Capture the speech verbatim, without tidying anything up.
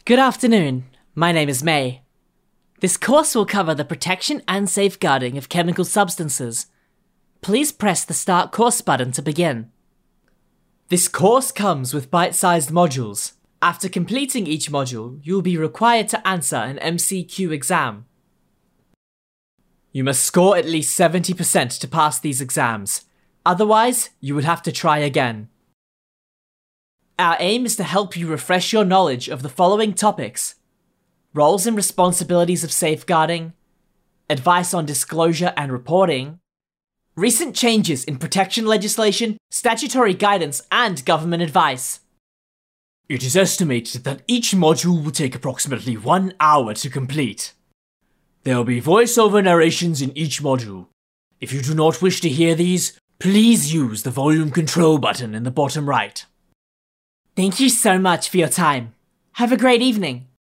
Good afternoon, my name is May. This course will cover the protection and safeguarding of chemical substances. Please press the Start Course button to begin. This course comes with bite-sized modules. After completing each module, you will be required to answer an M C Q exam. You must score at least seventy percent to pass these exams. Otherwise, you would have to try again. Our aim is to help you refresh your knowledge of the following topics: roles and responsibilities of safeguarding, advice on disclosure and reporting, recent changes in protection legislation, statutory guidance, and government advice. It is estimated that each module will take approximately one hour to complete. There will be voice-over narrations in each module. If you do not wish to hear these, please use the volume control button in the bottom right. Thank you so much for your time. Have a great evening.